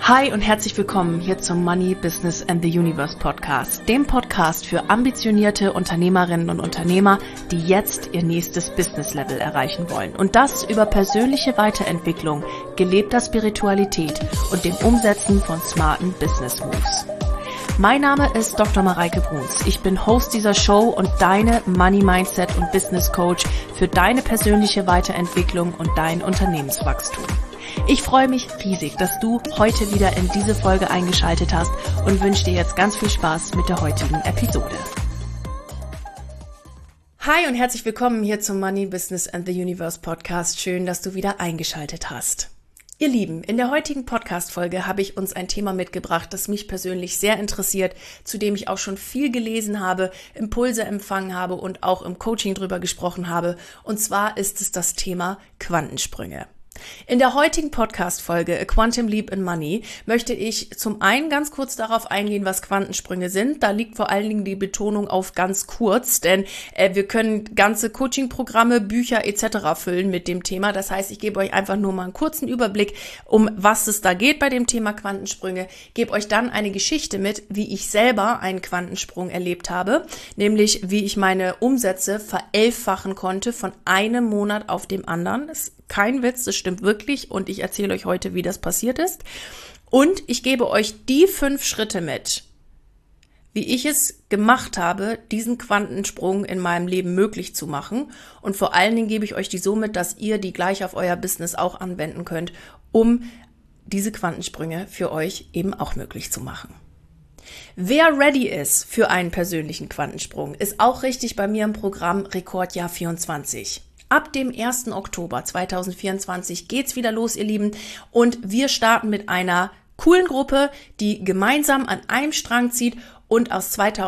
Hi und herzlich willkommen hier zum Money, Business and the Universe Podcast, dem Podcast für ambitionierte Unternehmerinnen und Unternehmer, die jetzt ihr nächstes Business-Level erreichen wollen. Und das über persönliche Weiterentwicklung, gelebter Spiritualität und dem Umsetzen von smarten Business Moves. Mein Name ist Dr. Mareike Bruns. Ich bin Host dieser Show und deine Money Mindset und Business Coach für deine persönliche Weiterentwicklung und dein Unternehmenswachstum. Ich freue mich riesig, dass du heute wieder in diese Folge eingeschaltet hast und wünsche dir jetzt ganz viel Spaß mit der heutigen Episode. Hi und herzlich willkommen hier zum Money, Business and the Universe Podcast. Schön, dass du wieder eingeschaltet hast. Ihr Lieben, in der heutigen Podcast-Folge habe ich uns ein Thema mitgebracht, das mich persönlich sehr interessiert, zu dem ich auch schon viel gelesen habe, Impulse empfangen habe und auch im Coaching drüber gesprochen habe. Und zwar ist es das Thema Quantensprünge. In der heutigen Podcast-Folge A Quantum Leap in Money möchte ich zum einen ganz kurz darauf eingehen, was Quantensprünge sind. Da liegt vor allen Dingen die Betonung auf ganz kurz, denn wir können ganze Coaching-Programme, Bücher etc. füllen mit dem Thema. Das heißt, ich gebe euch einfach nur mal einen kurzen Überblick, um was es da geht bei dem Thema Quantensprünge. Gebe euch dann eine Geschichte mit, wie ich selber einen Quantensprung erlebt habe, nämlich wie ich meine Umsätze verelffachen konnte von einem Monat auf dem anderen. Das ist kein Witz, das stimmt wirklich und ich erzähle euch heute, wie das passiert ist. Und ich gebe euch die 5 Schritte mit, wie ich es gemacht habe, diesen Quantensprung in meinem Leben möglich zu machen. Und vor allen Dingen gebe ich euch die so mit, dass ihr die gleich auf euer Business auch anwenden könnt, um diese Quantensprünge für euch eben auch möglich zu machen. Wer ready ist für einen persönlichen Quantensprung, ist auch richtig bei mir im Programm Rekordjahr 24. Ab dem 1. Oktober 2024 geht's wieder los, ihr Lieben, und wir starten mit einer coolen Gruppe, die gemeinsam an einem Strang zieht und aus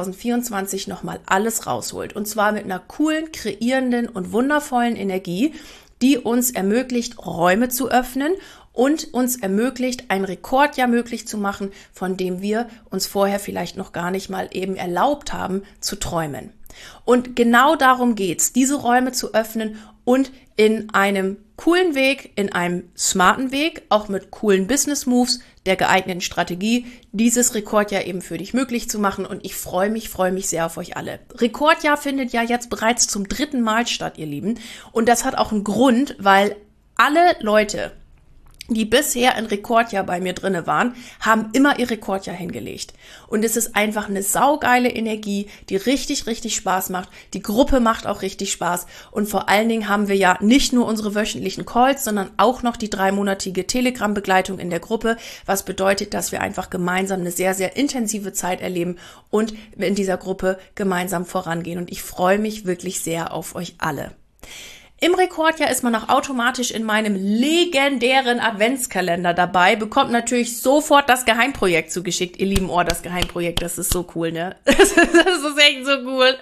2024 nochmal alles rausholt. Und zwar mit einer coolen, kreierenden und wundervollen Energie, die uns ermöglicht, Räume zu öffnen und uns ermöglicht, ein Rekordjahr möglich zu machen, von dem wir uns vorher vielleicht noch gar nicht mal eben erlaubt haben, zu träumen. Und genau darum geht's, diese Räume zu öffnen und in einem coolen Weg, in einem smarten Weg, auch mit coolen Business Moves, der geeigneten Strategie, dieses Rekordjahr eben für dich möglich zu machen. Und ich freue mich sehr auf euch alle. Rekordjahr findet ja jetzt bereits zum 3. Mal statt, ihr Lieben. Und das hat auch einen Grund, weil alle Leute, die bisher ein Rekordjahr bei mir drinne waren, haben immer ihr Rekordjahr hingelegt. Und es ist einfach eine saugeile Energie, die richtig, richtig Spaß macht. Die Gruppe macht auch richtig Spaß. Und vor allen Dingen haben wir ja nicht nur unsere wöchentlichen Calls, sondern auch noch die 3-monatige Telegram-Begleitung in der Gruppe, was bedeutet, dass wir einfach gemeinsam eine sehr, sehr intensive Zeit erleben und in dieser Gruppe gemeinsam vorangehen. Und ich freue mich wirklich sehr auf euch alle. Im Rekordjahr ist man auch automatisch in meinem legendären Adventskalender dabei, bekommt natürlich sofort das Geheimprojekt zugeschickt. Ihr lieben das Geheimprojekt, das ist so cool, ne? Das ist echt so cool.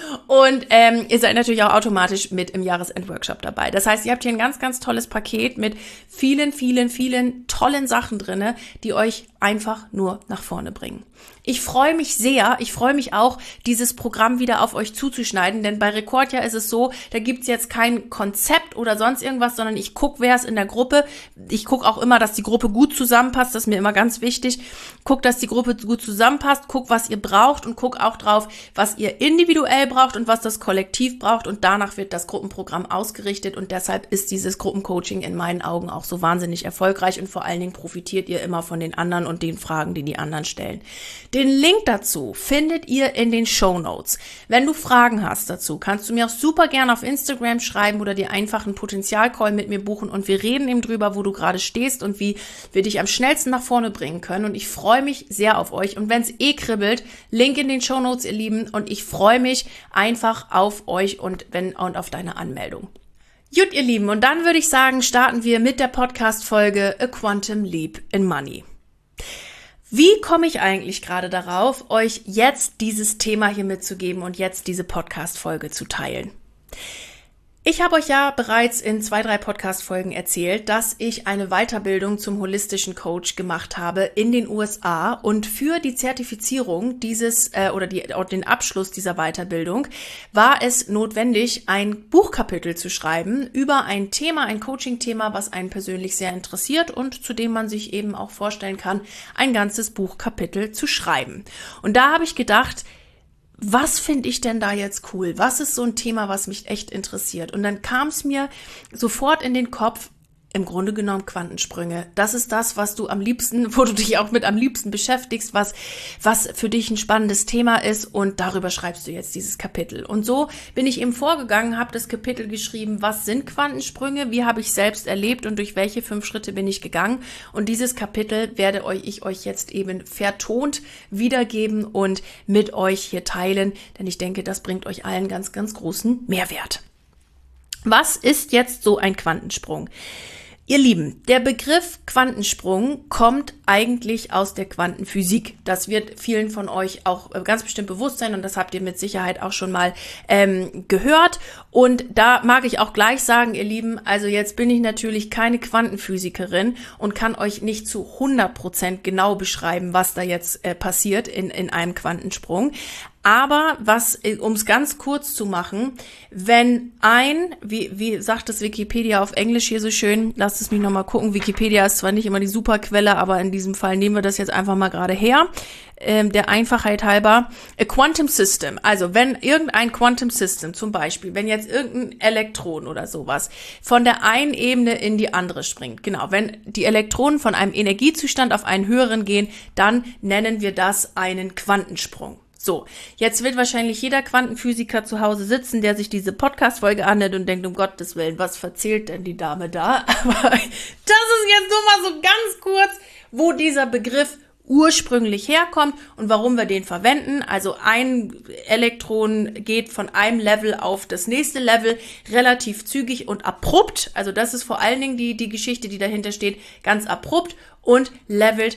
Und ihr seid natürlich auch automatisch mit im Jahresendworkshop dabei. Das heißt, ihr habt hier ein ganz, ganz tolles Paket mit vielen, vielen, vielen tollen Sachen drinne, die euch einfach nur nach vorne bringen. Ich freue mich sehr, ich freue mich auch, dieses Programm wieder auf euch zuzuschneiden, denn bei Rekordjahr ist es so, da gibt's jetzt kein Konzept oder sonst irgendwas, sondern ich gucke, wer ist in der Gruppe. Ich gucke auch immer, dass die Gruppe gut zusammenpasst, das ist mir immer ganz wichtig. Guck, dass die Gruppe gut zusammenpasst, guck, was ihr braucht und guck auch drauf, was ihr individuell braucht und was das Kollektiv braucht und danach wird das Gruppenprogramm ausgerichtet und deshalb ist dieses Gruppencoaching in meinen Augen auch so wahnsinnig erfolgreich und vor allen Dingen profitiert ihr immer von den anderen und den Fragen, die die anderen stellen. Den Link dazu findet ihr in den Shownotes. Wenn du Fragen hast dazu, kannst du mir auch super gerne auf Instagram schreiben oder dir einfach einen Potenzialcall mit mir buchen und wir reden eben drüber, wo du gerade stehst und wie wir dich am schnellsten nach vorne bringen können und ich freue mich sehr auf euch und wenn es kribbelt, Link in den Shownotes, ihr Lieben, und ich freue mich einfach auf euch und auf deine Anmeldung. Gut, ihr Lieben, und dann würde ich sagen, starten wir mit der Podcast-Folge A Quantum Leap in Money. Wie komme ich eigentlich gerade darauf, euch jetzt dieses Thema hier mitzugeben und jetzt diese Podcast-Folge zu teilen? Ich habe euch ja bereits in 2, 3 Podcast-Folgen erzählt, dass ich eine Weiterbildung zum holistischen Coach gemacht habe in den USA und für die Zertifizierung den Abschluss dieser Weiterbildung war es notwendig, ein Buchkapitel zu schreiben über ein Thema, ein Coaching-Thema, was einen persönlich sehr interessiert und zu dem man sich eben auch vorstellen kann, ein ganzes Buchkapitel zu schreiben. Und da habe ich gedacht, was finde ich denn da jetzt cool? Was ist so ein Thema, was mich echt interessiert? Und dann kam es mir sofort in den Kopf, im Grunde genommen Quantensprünge. Das ist das, was du am liebsten, wo du dich auch mit am liebsten beschäftigst, was für dich ein spannendes Thema ist und darüber schreibst du jetzt dieses Kapitel. Und so bin ich eben vorgegangen, habe das Kapitel geschrieben, was sind Quantensprünge, wie habe ich selbst erlebt und durch welche 5 Schritte bin ich gegangen. Und dieses Kapitel werde ich euch jetzt eben vertont wiedergeben und mit euch hier teilen, denn ich denke, das bringt euch allen ganz, ganz großen Mehrwert. Was ist jetzt so ein Quantensprung? Ihr Lieben, der Begriff Quantensprung kommt eigentlich aus der Quantenphysik. Das wird vielen von euch auch ganz bestimmt bewusst sein und das habt ihr mit Sicherheit auch schon mal gehört. Und da mag ich auch gleich sagen, ihr Lieben, also jetzt bin ich natürlich keine Quantenphysikerin und kann euch nicht zu 100% genau beschreiben, was da jetzt passiert in einem Quantensprung. Aber um es ganz kurz zu machen, wenn wie sagt es Wikipedia auf Englisch hier so schön, lasst es mich nochmal gucken, Wikipedia ist zwar nicht immer die Superquelle, aber in diesem Fall nehmen wir das jetzt einfach mal gerade her, der Einfachheit halber, a Quantum System, also wenn irgendein Quantum System, zum Beispiel, wenn jetzt irgendein Elektron oder sowas von der einen Ebene in die andere springt, genau, wenn die Elektronen von einem Energiezustand auf einen höheren gehen, dann nennen wir das einen Quantensprung. So, jetzt wird wahrscheinlich jeder Quantenphysiker zu Hause sitzen, der sich diese Podcast-Folge anhört und denkt, um Gottes Willen, was erzählt denn die Dame da? Aber das ist jetzt nur mal so ganz kurz, wo dieser Begriff ursprünglich herkommt und warum wir den verwenden. Also ein Elektron geht von einem Level auf das nächste Level relativ zügig und abrupt. Also das ist vor allen Dingen die Geschichte, die dahinter steht, ganz abrupt und levelt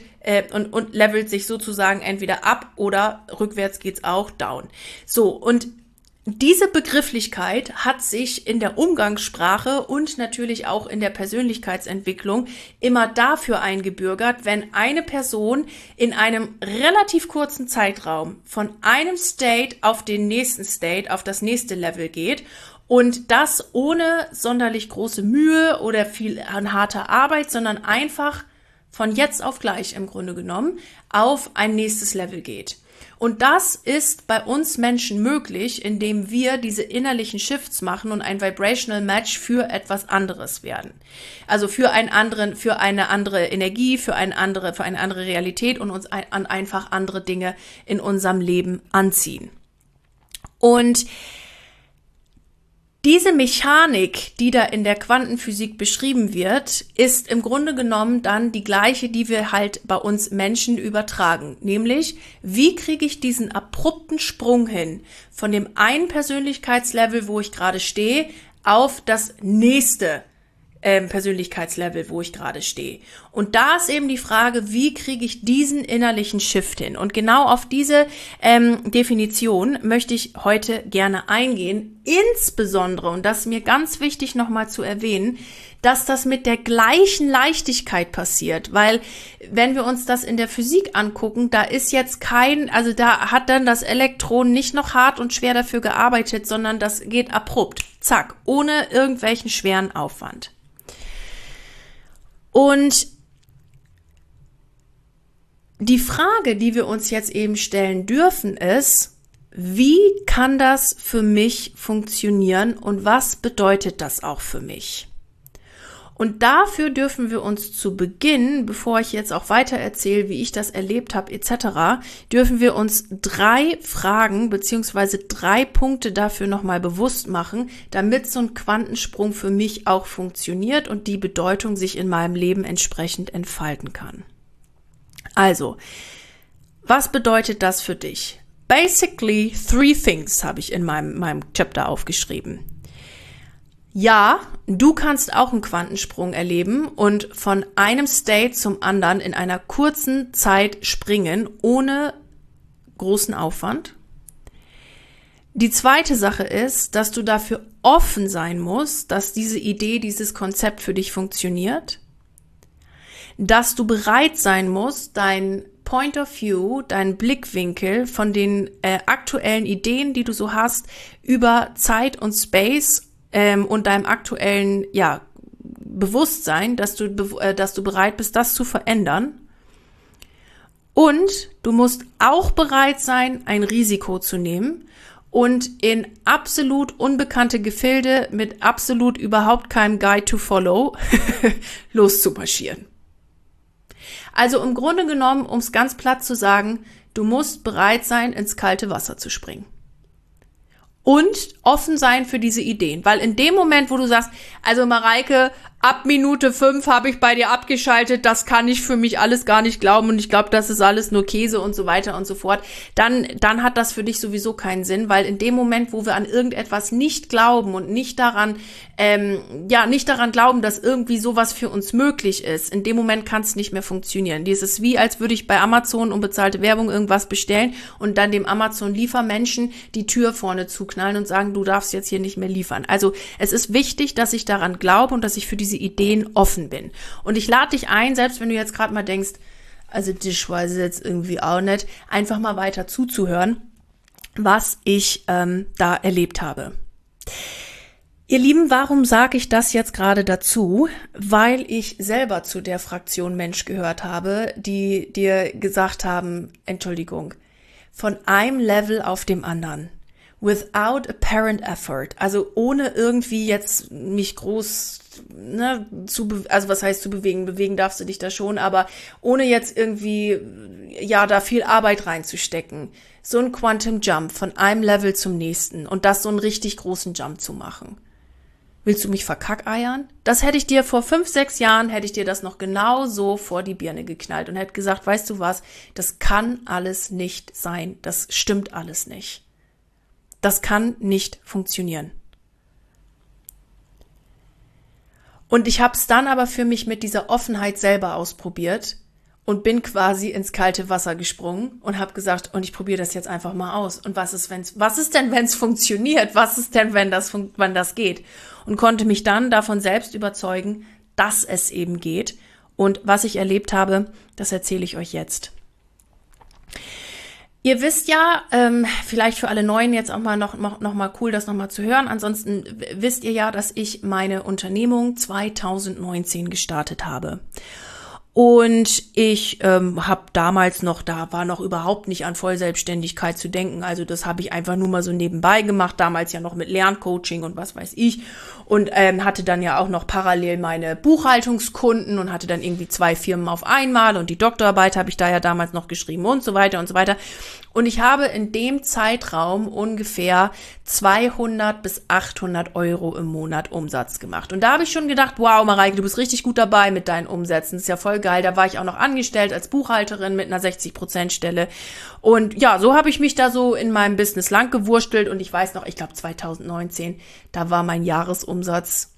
sich sozusagen entweder ab oder rückwärts geht's auch down. So, und diese Begrifflichkeit hat sich in der Umgangssprache und natürlich auch in der Persönlichkeitsentwicklung immer dafür eingebürgert, wenn eine Person in einem relativ kurzen Zeitraum von einem State auf den nächsten State, auf das nächste Level geht und das ohne sonderlich große Mühe oder viel an harter Arbeit, sondern einfach von jetzt auf gleich im Grunde genommen auf ein nächstes Level geht. Und das ist bei uns Menschen möglich, indem wir diese innerlichen Shifts machen und ein Vibrational Match für etwas anderes werden. Also für eine andere Energie, für eine andere Realität und uns einfach andere Dinge in unserem Leben anziehen. Und diese Mechanik, die da in der Quantenphysik beschrieben wird, ist im Grunde genommen dann die gleiche, die wir halt bei uns Menschen übertragen. Nämlich, wie kriege ich diesen abrupten Sprung hin von dem einen Persönlichkeitslevel, wo ich gerade stehe, auf das nächste Persönlichkeitslevel, wo ich gerade stehe. Und da ist eben die Frage, wie kriege ich diesen innerlichen Shift hin? Und genau auf diese Definition möchte ich heute gerne eingehen. Insbesondere, und das ist mir ganz wichtig nochmal zu erwähnen, dass das mit der gleichen Leichtigkeit passiert, weil wenn wir uns das in der Physik angucken, da ist jetzt da hat dann das Elektron nicht noch hart und schwer dafür gearbeitet, sondern das geht abrupt, zack, ohne irgendwelchen schweren Aufwand. Und die Frage, die wir uns jetzt eben stellen dürfen, ist, wie kann das für mich funktionieren und was bedeutet das auch für mich? Und dafür dürfen wir uns zu Beginn, bevor ich jetzt auch weiter erzähle, wie ich das erlebt habe etc., dürfen wir uns 3 Fragen bzw. 3 Punkte dafür nochmal bewusst machen, damit so ein Quantensprung für mich auch funktioniert und die Bedeutung sich in meinem Leben entsprechend entfalten kann. Also, was bedeutet das für dich? Basically 3 things habe ich in meinem Chapter aufgeschrieben. Ja, du kannst auch einen Quantensprung erleben und von einem State zum anderen in einer kurzen Zeit springen, ohne großen Aufwand. Die zweite Sache ist, dass du dafür offen sein musst, dass diese Idee, dieses Konzept für dich funktioniert, dass du bereit sein musst, dein Point of View, dein Blickwinkel von den aktuellen Ideen, die du so hast, über Zeit und Space und deinem aktuellen Bewusstsein, dass du bereit bist, das zu verändern. Und du musst auch bereit sein, ein Risiko zu nehmen und in absolut unbekannte Gefilde mit absolut überhaupt keinem Guide to follow loszumarschieren. Also im Grunde genommen, um es ganz platt zu sagen, du musst bereit sein, ins kalte Wasser zu springen. Und offen sein für diese Ideen. Weil in dem Moment, wo du sagst, also Mareike, ab Minute 5 habe ich bei dir abgeschaltet, das kann ich für mich alles gar nicht glauben und ich glaube, das ist alles nur Käse und so weiter und so fort, dann hat das für dich sowieso keinen Sinn, weil in dem Moment, wo wir an irgendetwas nicht glauben und nicht daran glauben, dass irgendwie sowas für uns möglich ist, in dem Moment kann es nicht mehr funktionieren. Das ist wie, als würde ich bei Amazon unbezahlte Werbung irgendwas bestellen und dann dem Amazon-Liefermenschen die Tür vorne zuknallen und sagen, du darfst jetzt hier nicht mehr liefern. Also es ist wichtig, dass ich daran glaube und dass ich für diese Ideen offen bin. Und ich lade dich ein, selbst wenn du jetzt gerade mal denkst, also das weiß ich jetzt irgendwie auch nicht, einfach mal weiter zuzuhören, was ich da erlebt habe. Ihr Lieben, warum sage ich das jetzt gerade dazu? Weil ich selber zu der Fraktion Mensch gehört habe, die dir gesagt haben, Entschuldigung, von einem Level auf dem anderen. Without apparent effort, also ohne irgendwie jetzt mich groß, also was heißt zu bewegen darfst du dich da schon, aber ohne jetzt irgendwie, da viel Arbeit reinzustecken. So ein Quantum Jump von einem Level zum nächsten und das so einen richtig großen Jump zu machen. Willst du mich verkackeiern? Das hätte ich dir vor 5, 6 Jahren, hätte ich dir das noch genau so vor die Birne geknallt und hätte gesagt, weißt du was, das kann alles nicht sein, das stimmt alles nicht. Das kann nicht funktionieren. Und ich habe es dann aber für mich mit dieser Offenheit selber ausprobiert und bin quasi ins kalte Wasser gesprungen und habe gesagt, und ich probiere das jetzt einfach mal aus. Und was ist denn, wenn es funktioniert? Was ist denn, wenn das geht? Und konnte mich dann davon selbst überzeugen, dass es eben geht. Und was ich erlebt habe, das erzähle ich euch jetzt. Ihr wisst ja, vielleicht für alle Neuen jetzt auch mal noch mal cool, das noch mal zu hören. Ansonsten wisst ihr ja, dass ich meine Unternehmung 2019 gestartet habe. Und ich habe damals noch, da war noch überhaupt nicht an Vollselbstständigkeit zu denken. Also das habe ich einfach nur mal so nebenbei gemacht, damals ja noch mit Lerncoaching und was weiß ich. Und hatte dann ja auch noch parallel meine Buchhaltungskunden und hatte dann irgendwie 2 Firmen auf einmal und die Doktorarbeit habe ich da ja damals noch geschrieben und so weiter und so weiter. Und ich habe in dem Zeitraum ungefähr 200 bis 800 Euro im Monat Umsatz gemacht. Und da habe ich schon gedacht, wow, Mareike, du bist richtig gut dabei mit deinen Umsätzen. Das ist ja voll geil. Da war ich auch noch angestellt als Buchhalterin mit einer 60% Stelle. Und ja, so habe ich mich da so in meinem Business lang gewurstelt. Und ich weiß noch, ich glaube 2019, da war mein Jahresumsatz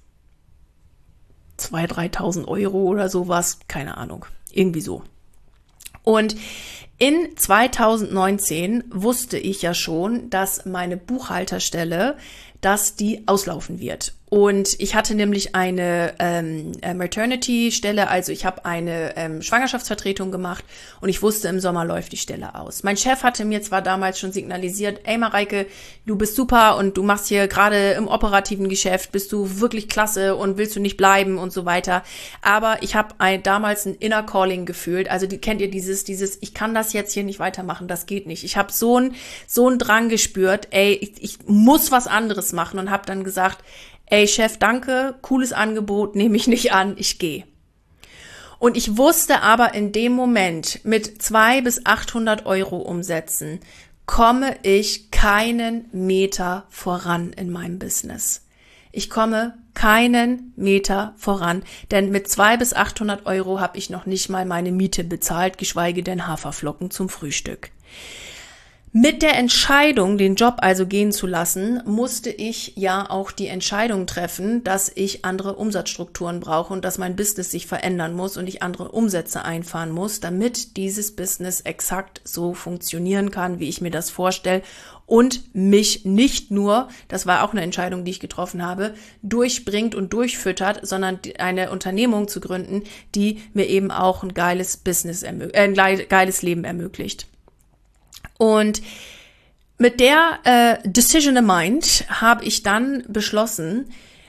2.000, 3.000 Euro oder sowas. Keine Ahnung. Irgendwie so. Und in 2019 wusste ich ja schon, dass meine Buchhalterstelle, dass die auslaufen wird. Und ich hatte nämlich eine Maternity-Stelle, also ich habe eine Schwangerschaftsvertretung gemacht und ich wusste, im Sommer läuft die Stelle aus. Mein Chef hatte mir zwar damals schon signalisiert, ey Mareike, du bist super und du machst hier gerade im operativen Geschäft, bist du wirklich klasse und willst du nicht bleiben und so weiter. Aber ich habe damals ein Inner Calling gefühlt, also kennt ihr dieses, ich kann das jetzt hier nicht weitermachen, das geht nicht. Ich habe so einen Drang gespürt, ey, ich muss was anderes machen und habe dann gesagt, ey Chef, danke, cooles Angebot, nehme ich nicht an, ich gehe. Und ich wusste aber in dem Moment, mit 200 bis 800 Euro Umsätzen komme ich keinen Meter voran in meinem Business. Ich komme keinen Meter voran, denn mit 200 bis 800 Euro habe ich noch nicht mal meine Miete bezahlt, geschweige denn Haferflocken zum Frühstück. Mit der Entscheidung, den Job also gehen zu lassen, musste ich ja auch die Entscheidung treffen, dass ich andere Umsatzstrukturen brauche und dass mein Business sich verändern muss und ich andere Umsätze einfahren muss, damit dieses Business exakt so funktionieren kann, wie ich mir das vorstelle und mich nicht nur, das war auch eine Entscheidung, die ich getroffen habe, durchbringt und durchfüttert, sondern eine Unternehmung zu gründen, die mir eben auch ein geiles Business, ein geiles Leben ermöglicht. Und mit der Decision in Mind habe ich dann beschlossen,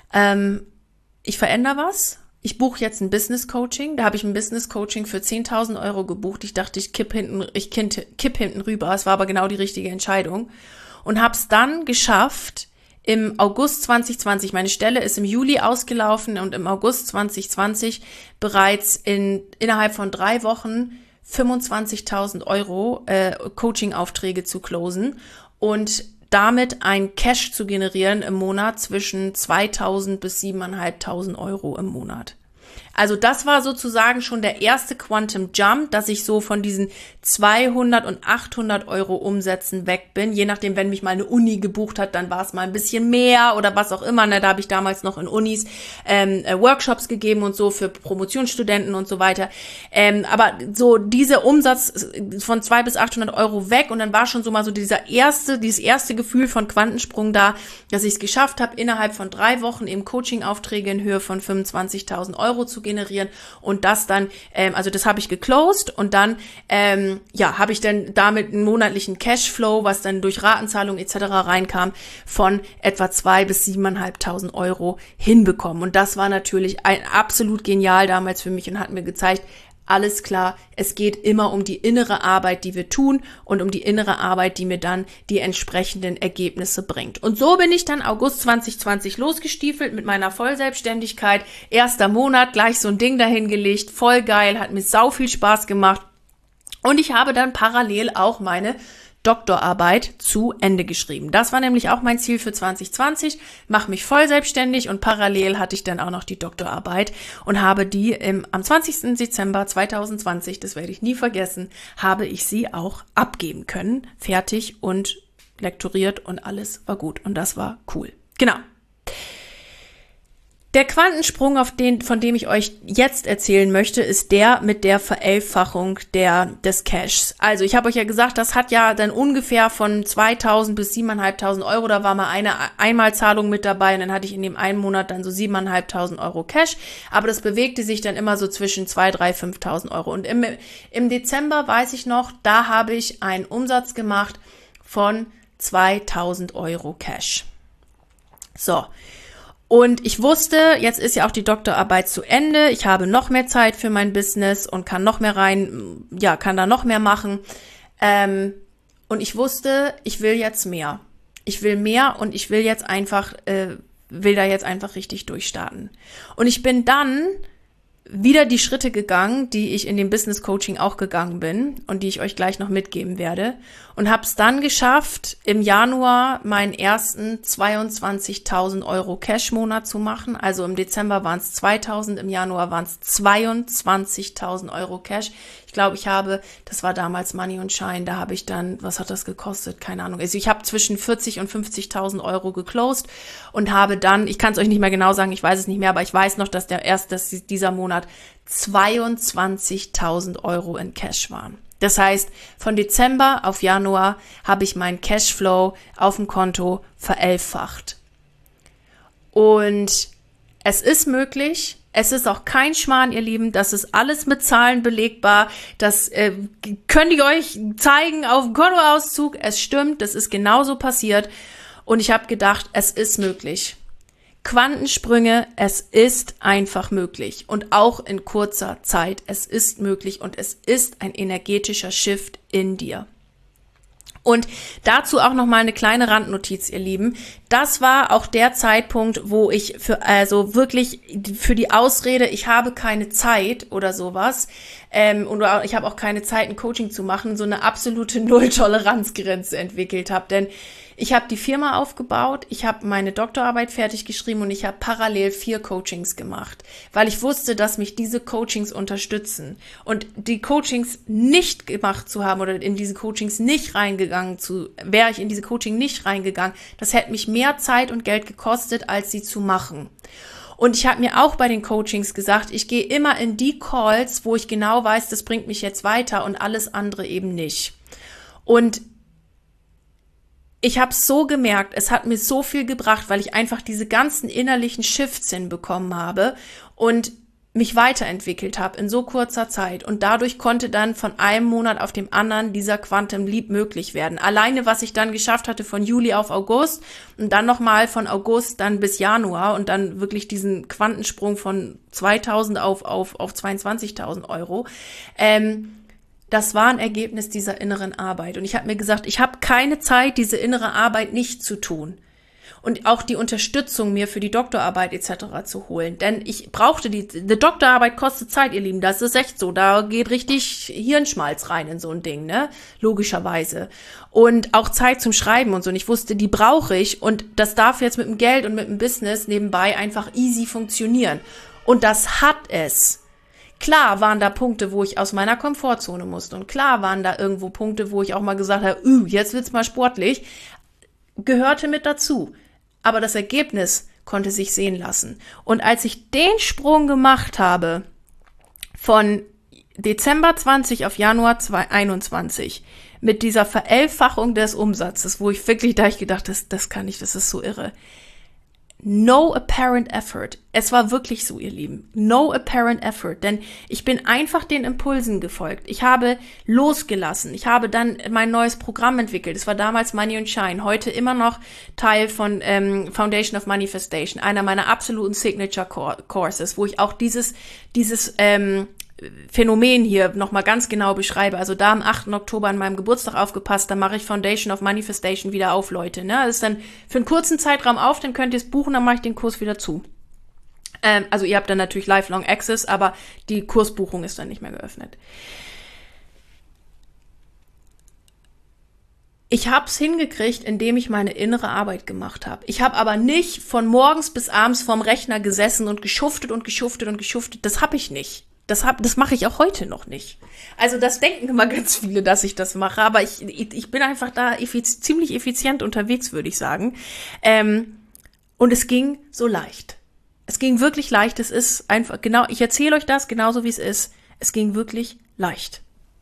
ich verändere was. Ich buche jetzt ein Business Coaching. Da habe ich ein Business Coaching für 10.000 Euro gebucht. Ich dachte, ich kipp hinten rüber. Es war aber genau die richtige Entscheidung. Und habe es dann geschafft, im August 2020, meine Stelle ist im Juli ausgelaufen und im August 2020 bereits innerhalb von 3 Wochen 25.000 Euro Coaching-Aufträge zu closen und damit ein Cash zu generieren im Monat zwischen 2.000 bis 7.500 Euro im Monat. Also das war sozusagen schon der erste Quantum Jump, dass ich so von diesen 200 und 800 Euro Umsätzen weg bin. Je nachdem, wenn mich mal eine Uni gebucht hat, dann war es mal ein bisschen mehr oder was auch immer. Ne? Da habe ich damals noch in Unis Workshops gegeben und so für Promotionsstudenten und so weiter. Aber so dieser Umsatz von 200 bis 800 Euro weg und dann war schon so mal so dieses erste Gefühl von Quantensprung da, dass ich es geschafft habe, innerhalb von 3 Wochen eben Coaching-Aufträge in Höhe von 25.000 Euro zu generieren und das dann, also das habe ich geclosed und dann, habe ich dann damit einen monatlichen Cashflow, was dann durch Ratenzahlung etc. reinkam, von etwa 2.000 bis 7.500 Euro hinbekommen. Und das war natürlich absolut genial damals für mich und hat mir gezeigt, alles klar, es geht immer um die innere Arbeit, die wir tun und um die innere Arbeit, die mir dann die entsprechenden Ergebnisse bringt. Und so bin ich dann August 2020 losgestiefelt mit meiner Vollselbstständigkeit. 1. Monat, gleich so ein Ding dahingelegt, voll geil, hat mir sau viel Spaß gemacht. Und ich habe dann parallel auch meine Doktorarbeit zu Ende geschrieben. Das war nämlich auch mein Ziel für 2020, mache mich voll selbstständig und parallel hatte ich dann auch noch die Doktorarbeit und habe die am 20. Dezember 2020, das werde ich nie vergessen, habe ich sie auch abgeben können, fertig und lektoriert und alles war gut und das war cool. Genau. Der Quantensprung, von dem ich euch jetzt erzählen möchte, ist der mit der Verelfachung des Cashs. Also ich habe euch ja gesagt, das hat ja dann ungefähr von 2.000 bis 7.500 Euro, da war mal eine Einmalzahlung mit dabei und dann hatte ich in dem einen Monat dann so 7.500 Euro Cash, aber das bewegte sich dann immer so zwischen 2.000, 3.000, 5.000 Euro. Und im Dezember, weiß ich noch, da habe ich einen Umsatz gemacht von 2.000 Euro Cash. So. Und ich wusste, jetzt ist ja auch die Doktorarbeit zu Ende. Ich habe noch mehr Zeit für mein Business und kann noch mehr kann da noch mehr machen. Und ich wusste, ich will jetzt mehr. Ich will mehr und ich will jetzt will da jetzt einfach richtig durchstarten. Und ich bin dann wieder die Schritte gegangen, die ich in dem Business Coaching auch gegangen bin und die ich euch gleich noch mitgeben werde und habe es dann geschafft, im Januar meinen ersten 22.000 Euro Cash-Monat zu machen. Also im Dezember waren es 2.000, im Januar waren es 22.000 Euro Cash. Ich glaube, das war damals Money und Shine, da habe ich dann, was hat das gekostet? Keine Ahnung. Also ich habe zwischen 40.000 und 50.000 Euro geclosed und habe dann, ich kann es euch nicht mehr genau sagen, ich weiß es nicht mehr, aber ich weiß noch, dass dieser Monat 22.000 Euro in Cash waren. Das heißt, von Dezember auf Januar habe ich meinen Cashflow auf dem Konto verelfacht. Und es ist möglich. Es ist auch kein Schmarrn, ihr Lieben. Das ist alles mit Zahlen belegbar. Das könnt ihr euch zeigen auf dem Kontoauszug. Es stimmt, das ist genauso passiert. Und ich habe gedacht, es ist möglich. Quantensprünge, es ist einfach möglich. Und auch in kurzer Zeit, es ist möglich. Und es ist ein energetischer Shift in dir. Und dazu auch noch mal eine kleine Randnotiz, ihr Lieben. das war auch der Zeitpunkt, wo ich wirklich für die Ausrede, ich habe keine Zeit oder sowas, oder ich habe auch keine Zeit, ein Coaching zu machen, so eine absolute Null-Toleranz-Grenze entwickelt habe. Denn ich habe die Firma aufgebaut, ich habe meine Doktorarbeit fertig geschrieben und ich habe parallel 4 Coachings gemacht, weil ich wusste, dass mich diese Coachings unterstützen. Und die Coachings nicht gemacht zu haben oder in diese Coachings nicht reingegangen wäre ich in diese Coaching nicht reingegangen, das hätte mich mehr Zeit und Geld gekostet, als sie zu machen. Und ich habe mir auch bei den Coachings gesagt, ich gehe immer in die Calls, wo ich genau weiß, das bringt mich jetzt weiter und alles andere eben nicht. Und ich habe so gemerkt, es hat mir so viel gebracht, weil ich einfach diese ganzen innerlichen Shifts hinbekommen habe und mich weiterentwickelt habe in so kurzer Zeit. Und dadurch konnte dann von einem Monat auf dem anderen dieser Quantum Leap möglich werden. Alleine, was ich dann geschafft hatte von Juli auf August und dann nochmal von August dann bis Januar und dann wirklich diesen Quantensprung von 2.000 auf 22.000 Euro. Das war ein Ergebnis dieser inneren Arbeit. Und ich habe mir gesagt, ich habe keine Zeit, diese innere Arbeit nicht zu tun. Und auch die Unterstützung mir für die Doktorarbeit etc. zu holen. Denn ich brauchte die Doktorarbeit kostet Zeit, ihr Lieben. Das ist echt so. Da geht richtig Hirnschmalz rein in so ein Ding, ne? Logischerweise. Und auch Zeit zum Schreiben und so. Und ich wusste, die brauche ich. Und das darf jetzt mit dem Geld und mit dem Business nebenbei einfach easy funktionieren. Und das hat es. Klar waren da Punkte, wo ich aus meiner Komfortzone musste. Und klar waren da irgendwo Punkte, wo ich auch mal gesagt habe, jetzt wird's mal sportlich. Gehörte mit dazu. Aber das Ergebnis konnte sich sehen lassen. Und als ich den Sprung gemacht habe, von Dezember 20 auf Januar 2021, mit dieser Verelfachung des Umsatzes, wo ich wirklich da ich gedacht, das kann ich, das ist so irre. No apparent effort. Es war wirklich so, ihr Lieben. No apparent effort. Denn ich bin einfach den Impulsen gefolgt. Ich habe losgelassen. Ich habe dann mein neues Programm entwickelt. Es war damals Money and Shine. Heute immer noch Teil von Foundation of Manifestation. Einer meiner absoluten Signature Courses, wo ich auch dieses Phänomen hier nochmal ganz genau beschreibe. Also da am 8. Oktober an meinem Geburtstag aufgepasst, dann mache ich Foundation of Manifestation wieder auf, Leute. Ne? Das ist dann für einen kurzen Zeitraum auf, dann könnt ihr es buchen, dann mache ich den Kurs wieder zu. Also ihr habt dann natürlich Lifelong Access, aber die Kursbuchung ist dann nicht mehr geöffnet. Ich habe es hingekriegt, indem ich meine innere Arbeit gemacht habe. Ich habe aber nicht von morgens bis abends vorm Rechner gesessen und geschuftet und geschuftet und geschuftet. Das habe ich nicht. Das mache ich auch heute noch nicht. Also das denken immer ganz viele, dass ich das mache, aber ich bin einfach da ziemlich effizient unterwegs, würde ich sagen. Und es ging so leicht. Es ging wirklich leicht. Es ist einfach, genau, ich erzähle euch das genauso, wie es ist. Es ging wirklich leicht.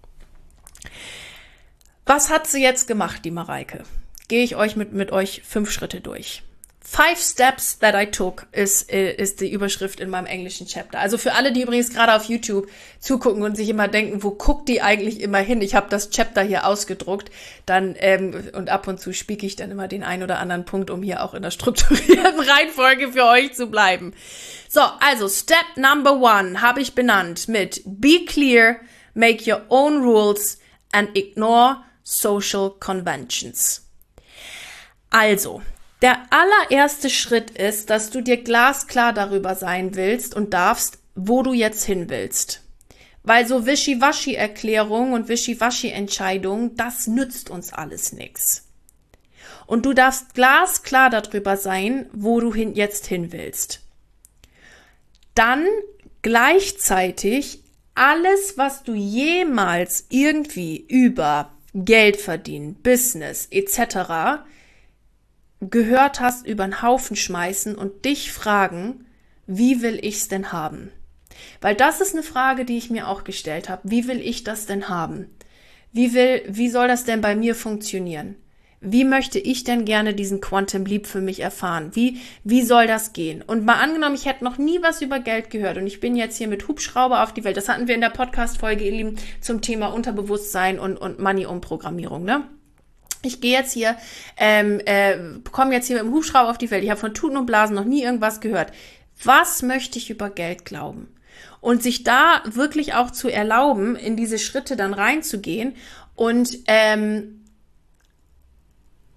Was hat sie jetzt gemacht, die Mareike? Gehe ich euch mit euch 5 Schritte durch. 5 Steps that I took ist die Überschrift in meinem englischen Chapter. Also für alle, die übrigens gerade auf YouTube zugucken und sich immer denken, wo guckt die eigentlich immer hin? Ich habe das Chapter hier ausgedruckt, dann und ab und zu spieke ich dann immer den einen oder anderen Punkt, um hier auch in der strukturierten Reihenfolge für euch zu bleiben. So, also Step Number 1 habe ich benannt mit Be clear, make your own rules and ignore social conventions. Also, der allererste Schritt ist, dass du dir glasklar darüber sein willst und darfst, wo du jetzt hin willst. Weil so Wischiwaschi-Erklärungen und Wischiwaschi-Entscheidungen, das nützt uns alles nichts. Und du darfst glasklar darüber sein, wo du jetzt hin willst. Dann gleichzeitig alles, was du jemals irgendwie über Geld verdienen, Business etc. gehört hast, über den Haufen schmeißen und dich fragen, wie will ich's denn haben? Weil das ist eine Frage, die ich mir auch gestellt habe. Wie will ich das denn haben? Wie soll das denn bei mir funktionieren? Wie möchte ich denn gerne diesen Quantum Leap für mich erfahren? Wie soll das gehen? Und mal angenommen, ich hätte noch nie was über Geld gehört und ich bin jetzt hier mit Hubschrauber auf die Welt. Das hatten wir in der Podcast-Folge, ihr Lieben, zum Thema Unterbewusstsein und Money-Umprogrammierung, ne? Ich gehe jetzt hier, komme jetzt hier mit dem Hubschrauber auf die Welt. Ich habe von Tuten und Blasen noch nie irgendwas gehört. Was möchte ich über Geld glauben? Und sich da wirklich auch zu erlauben, in diese Schritte dann reinzugehen und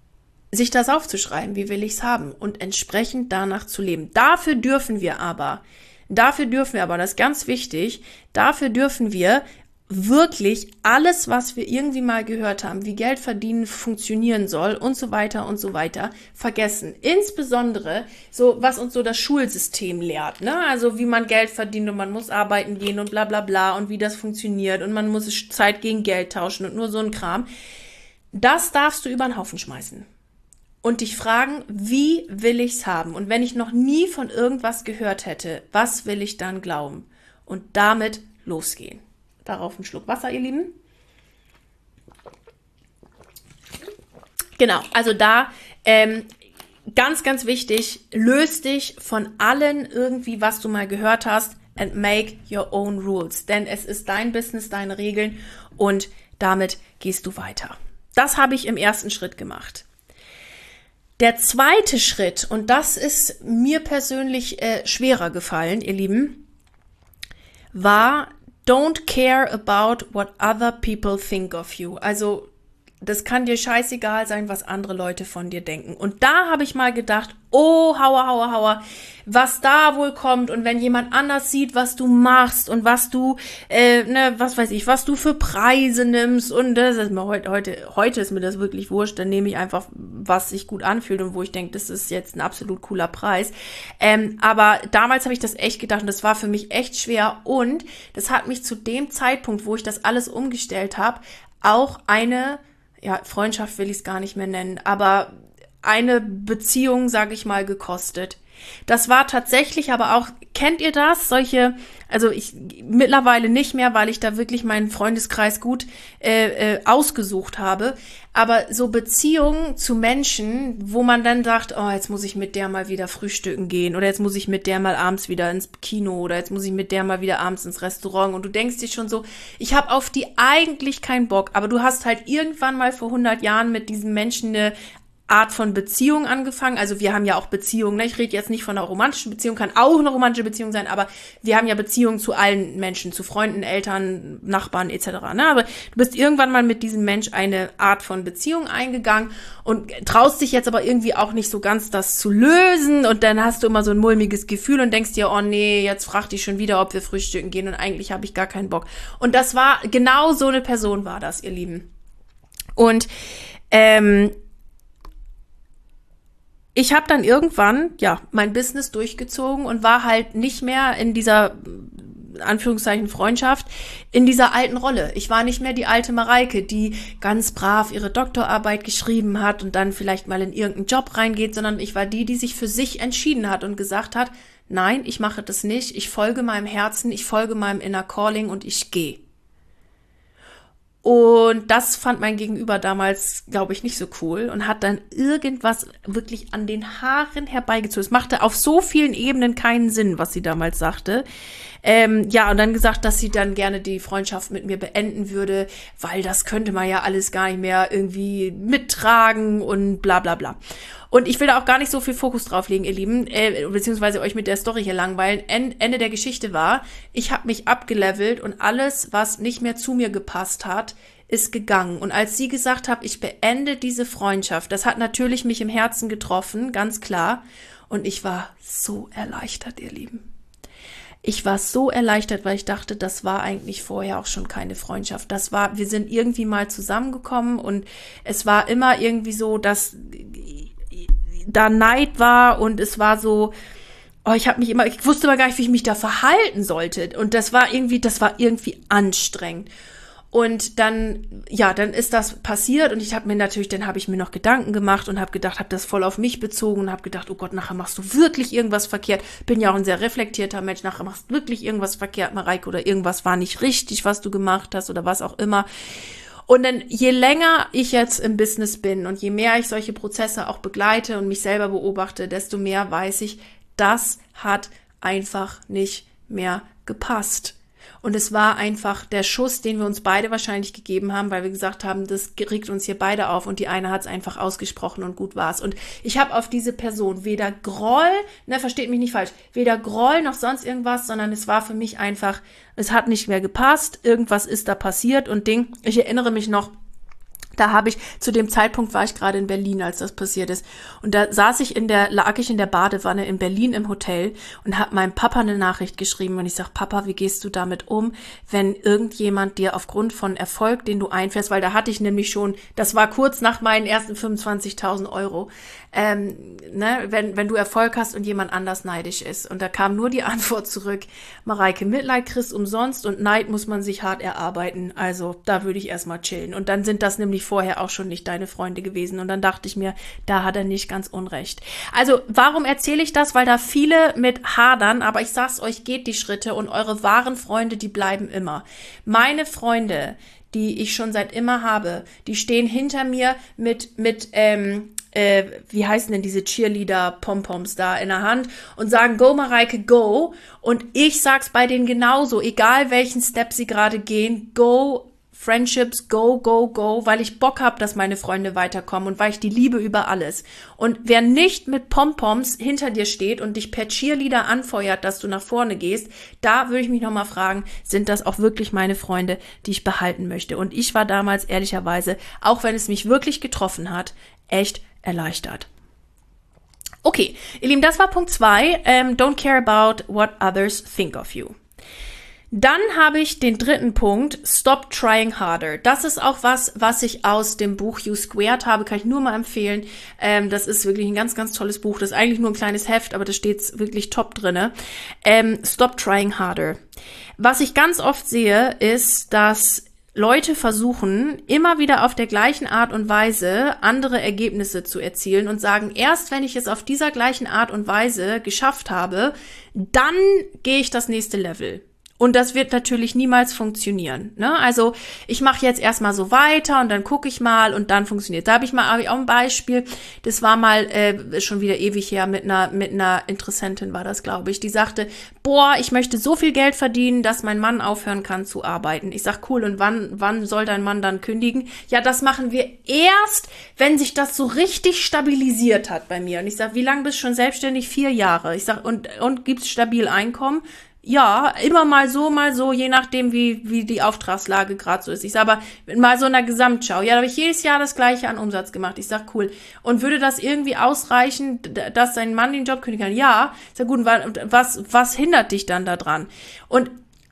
sich das aufzuschreiben, wie will ich's haben und entsprechend danach zu leben. Dafür dürfen wir aber, das ist ganz wichtig, dafür dürfen wir wirklich alles, was wir irgendwie mal gehört haben, wie Geld verdienen funktionieren soll und so weiter, vergessen. Insbesondere so, was uns so das Schulsystem lehrt, ne? Also wie man Geld verdient und man muss arbeiten gehen und bla bla bla und wie das funktioniert und man muss Zeit gegen Geld tauschen und nur so ein Kram. Das darfst du über den Haufen schmeißen und dich fragen, wie will ich's haben? Und wenn ich noch nie von irgendwas gehört hätte, was will ich dann glauben? Und damit losgehen. Darauf einen Schluck Wasser, ihr Lieben. Genau, also da ganz, ganz wichtig, löst dich von allen irgendwie, was du mal gehört hast and make your own rules. Denn es ist dein Business, deine Regeln und damit gehst du weiter. Das habe ich im ersten Schritt gemacht. Der zweite Schritt, und das ist mir persönlich schwerer gefallen, ihr Lieben, war don't care about what other people think of you. Also das kann dir scheißegal sein, was andere Leute von dir denken. Und da habe ich mal gedacht, oh, hauer, was da wohl kommt. Und wenn jemand anders sieht, was du machst und was du, was du für Preise nimmst. Und das ist mir heute ist mir das wirklich wurscht. Dann nehme ich einfach, was sich gut anfühlt und wo ich denke, das ist jetzt ein absolut cooler Preis. Aber damals habe ich das echt gedacht und das war für mich echt schwer. Und das hat mich zu dem Zeitpunkt, wo ich das alles umgestellt habe, auch eine Freundschaft will ich es gar nicht mehr nennen, aber eine Beziehung, sage ich mal, gekostet. Das war tatsächlich aber auch, kennt ihr das? Also ich mittlerweile nicht mehr, weil ich da wirklich meinen Freundeskreis gut ausgesucht habe, aber so Beziehungen zu Menschen, wo man dann sagt, oh, jetzt muss ich mit der mal wieder frühstücken gehen oder jetzt muss ich mit der mal abends wieder ins Kino oder jetzt muss ich mit der mal wieder abends ins Restaurant und du denkst dir schon so, ich habe auf die eigentlich keinen Bock, aber du hast halt irgendwann mal vor 100 Jahren mit diesen Menschen eine Art von Beziehung angefangen. Also wir haben ja auch Beziehungen, ne? Ich rede jetzt nicht von einer romantischen Beziehung, kann auch eine romantische Beziehung sein, aber wir haben ja Beziehungen zu allen Menschen, zu Freunden, Eltern, Nachbarn etc. Ne? Aber du bist irgendwann mal mit diesem Mensch eine Art von Beziehung eingegangen und traust dich jetzt aber irgendwie auch nicht so ganz, das zu lösen und dann hast du immer so ein mulmiges Gefühl und denkst dir, oh nee, jetzt fragt die schon wieder, ob wir frühstücken gehen und eigentlich habe ich gar keinen Bock. Und das war, genau so eine Person war das, ihr Lieben. Und ich habe dann irgendwann, mein Business durchgezogen und war halt nicht mehr in dieser, Anführungszeichen, Freundschaft, in dieser alten Rolle. Ich war nicht mehr die alte Mareike, die ganz brav ihre Doktorarbeit geschrieben hat und dann vielleicht mal in irgendeinen Job reingeht, sondern ich war die sich für sich entschieden hat und gesagt hat, nein, ich mache das nicht, ich folge meinem Herzen, ich folge meinem Inner Calling und ich gehe. Und das fand mein Gegenüber damals, glaube ich, nicht so cool und hat dann irgendwas wirklich an den Haaren herbeigezogen. Es machte auf so vielen Ebenen keinen Sinn, was sie damals sagte. Und dann gesagt, dass sie dann gerne die Freundschaft mit mir beenden würde, weil das könnte man ja alles gar nicht mehr irgendwie mittragen und bla bla bla. Und ich will da auch gar nicht so viel Fokus drauf legen, ihr Lieben, beziehungsweise euch mit der Story hier langweilen. Ende der Geschichte war, ich habe mich abgelevelt und alles, was nicht mehr zu mir gepasst hat, ist gegangen. Und als sie gesagt hat, ich beende diese Freundschaft, das hat natürlich mich im Herzen getroffen, ganz klar. Und ich war so erleichtert, ihr Lieben. Ich war so erleichtert, weil ich dachte, das war eigentlich vorher auch schon keine Freundschaft. Wir sind irgendwie mal zusammengekommen und es war immer irgendwie so, dass da Neid war und es war so, ich wusste aber gar nicht, wie ich mich da verhalten sollte. Und das war irgendwie anstrengend. Und dann ist das passiert und dann habe ich mir noch Gedanken gemacht und habe gedacht, habe das voll auf mich bezogen und habe gedacht, oh Gott, nachher machst du wirklich irgendwas verkehrt. Bin ja auch ein sehr reflektierter Mensch, nachher machst du wirklich irgendwas verkehrt, Mareike, oder irgendwas war nicht richtig, was du gemacht hast oder was auch immer. Und dann, je länger ich jetzt im Business bin und je mehr ich solche Prozesse auch begleite und mich selber beobachte, desto mehr weiß ich, das hat einfach nicht mehr gepasst. Und es war einfach der Schuss, den wir uns beide wahrscheinlich gegeben haben, weil wir gesagt haben, das regt uns hier beide auf und die eine hat es einfach ausgesprochen und gut war's. Und ich habe auf diese Person weder Groll, versteht mich nicht falsch, weder Groll noch sonst irgendwas, sondern es war für mich einfach, es hat nicht mehr gepasst, irgendwas ist da passiert und ich erinnere mich noch, Zu dem Zeitpunkt war ich gerade in Berlin, als das passiert ist. Und da lag ich in der Badewanne in Berlin im Hotel und habe meinem Papa eine Nachricht geschrieben. Und ich sag, Papa, wie gehst du damit um, wenn irgendjemand dir aufgrund von Erfolg, den du einfährst, weil da hatte ich nämlich schon, das war kurz nach meinen ersten 25.000 Euro, wenn du Erfolg hast und jemand anders neidisch ist. Und da kam nur die Antwort zurück, Mareike, Mitleid kriegst umsonst und Neid muss man sich hart erarbeiten. Also da würde ich erstmal chillen. Und dann sind das nämlich vorher auch schon nicht deine Freunde gewesen. Und dann dachte ich mir, da hat er nicht ganz unrecht. Also warum erzähle ich das? Weil da viele mit hadern, aber ich sag's euch, geht die Schritte und eure wahren Freunde, die bleiben immer. Meine Freunde, die ich schon seit immer habe, die stehen hinter mir mit wie heißen denn diese Cheerleader-Pompoms da in der Hand und sagen, go Mareike, go. Und ich sag's bei denen genauso, egal welchen Step sie gerade gehen, go Friendships, go, go, go, weil ich Bock habe, dass meine Freunde weiterkommen und weil ich die liebe über alles. Und wer nicht mit Pompoms hinter dir steht und dich per Cheerleader anfeuert, dass du nach vorne gehst, da würde ich mich nochmal fragen, sind das auch wirklich meine Freunde, die ich behalten möchte? Und ich war damals ehrlicherweise, auch wenn es mich wirklich getroffen hat, echt erleichtert. Okay, ihr Lieben, das war Punkt 2. Don't care about what others think of you. Dann habe ich den dritten Punkt, Stop Trying Harder. Das ist auch was ich aus dem Buch You Squared habe, kann ich nur mal empfehlen. Das ist wirklich ein ganz, ganz tolles Buch. Das ist eigentlich nur ein kleines Heft, aber da steht wirklich top drinne. Stop Trying Harder. Was ich ganz oft sehe, ist, dass Leute versuchen, immer wieder auf der gleichen Art und Weise andere Ergebnisse zu erzielen und sagen, erst wenn ich es auf dieser gleichen Art und Weise geschafft habe, dann gehe ich das nächste Level. Und das wird natürlich niemals funktionieren, ne? Also ich mache jetzt erstmal so weiter und dann gucke ich mal und dann funktioniert. Da habe ich auch ein Beispiel. Das war mal schon wieder ewig her mit einer Interessentin war das, glaube ich. Die sagte, boah, ich möchte so viel Geld verdienen, dass mein Mann aufhören kann zu arbeiten. Ich sag, cool, und wann soll dein Mann dann kündigen? Ja, das machen wir erst, wenn sich das so richtig stabilisiert hat bei mir. Und ich sag, wie lange bist du schon selbstständig? 4 Jahre. Ich sag, und gibt's stabil Einkommen? Ja, immer mal so, je nachdem, wie die Auftragslage gerade so ist. Ich sage aber, mal so in der Gesamtschau. Ja, da habe ich jedes Jahr das Gleiche an Umsatz gemacht. Ich sage, cool. Und würde das irgendwie ausreichen, dass dein Mann den Job kündigen kann? Ja. Ich sage, gut, was hindert dich dann daran? Und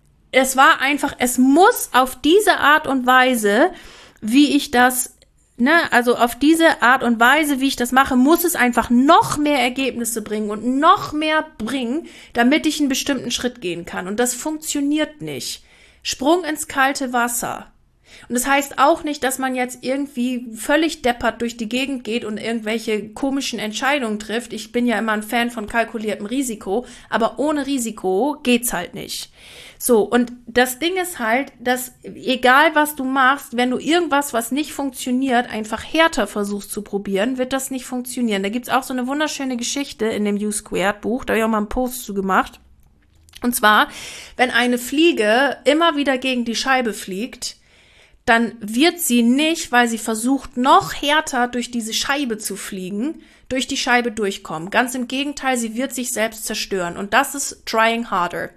es war einfach, es muss auf diese Art und Weise, wie ich das also auf diese Art und Weise, wie ich das mache, muss es einfach noch mehr Ergebnisse bringen und noch mehr bringen, damit ich einen bestimmten Schritt gehen kann. Und das funktioniert nicht. Sprung ins kalte Wasser. Und das heißt auch nicht, dass man jetzt irgendwie völlig deppert durch die Gegend geht und irgendwelche komischen Entscheidungen trifft. Ich bin ja immer ein Fan von kalkuliertem Risiko, aber ohne Risiko geht's halt nicht. So, und das Ding ist halt, dass egal was du machst, wenn du irgendwas, was nicht funktioniert, einfach härter versuchst zu probieren, wird das nicht funktionieren. Da gibt's auch so eine wunderschöne Geschichte in dem U-Squared-Buch, da habe ich auch mal einen Post zu gemacht. Und zwar, wenn eine Fliege immer wieder gegen die Scheibe fliegt, dann wird sie nicht, weil sie versucht, noch härter durch diese Scheibe zu fliegen, durch die Scheibe durchkommen. Ganz im Gegenteil, sie wird sich selbst zerstören. Und das ist trying harder.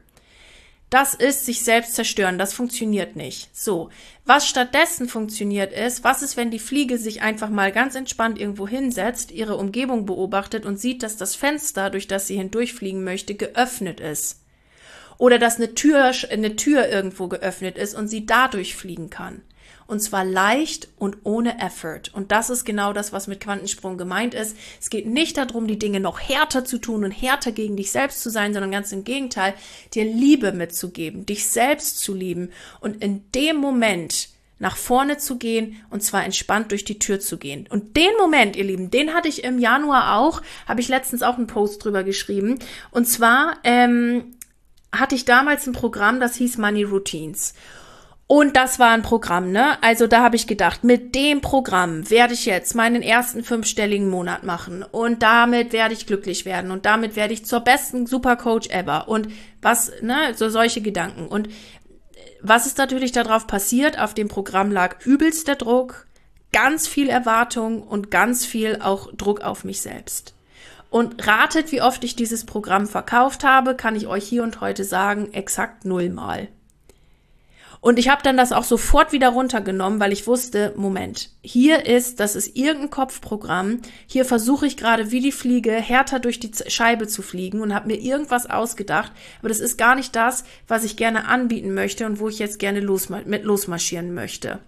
Das ist sich selbst zerstören, das funktioniert nicht. So, was stattdessen funktioniert ist, was ist, wenn die Fliege sich einfach mal ganz entspannt irgendwo hinsetzt, ihre Umgebung beobachtet und sieht, dass das Fenster, durch das sie hindurchfliegen möchte, geöffnet ist. Oder dass eine Tür irgendwo geöffnet ist und sie dadurch fliegen kann. Und zwar leicht und ohne Effort. Und das ist genau das, was mit Quantensprung gemeint ist. Es geht nicht darum, die Dinge noch härter zu tun und härter gegen dich selbst zu sein, sondern ganz im Gegenteil, dir Liebe mitzugeben, dich selbst zu lieben und in dem Moment nach vorne zu gehen und zwar entspannt durch die Tür zu gehen. Und den Moment, ihr Lieben, den hatte ich im Januar auch, habe ich letztens auch einen Post drüber geschrieben. Und zwar hatte ich damals ein Programm, das hieß Money Routines. Und das war ein Programm, ne? Also da habe ich gedacht, mit dem Programm werde ich jetzt meinen ersten 5-stelligen Monat machen und damit werde ich glücklich werden und damit werde ich zur besten Supercoach ever und was, ne? So solche Gedanken. Und was ist natürlich darauf passiert? Auf dem Programm lag übelst der Druck, ganz viel Erwartung und ganz viel auch Druck auf mich selbst. Und ratet, wie oft ich dieses Programm verkauft habe, kann ich euch hier und heute sagen, exakt 0 Mal. Und ich habe dann das auch sofort wieder runtergenommen, weil ich wusste, Moment, das ist irgendein Kopfprogramm, hier versuche ich gerade wie die Fliege härter durch die Scheibe zu fliegen und habe mir irgendwas ausgedacht, aber das ist gar nicht das, was ich gerne anbieten möchte und wo ich jetzt gerne losmarschieren möchte.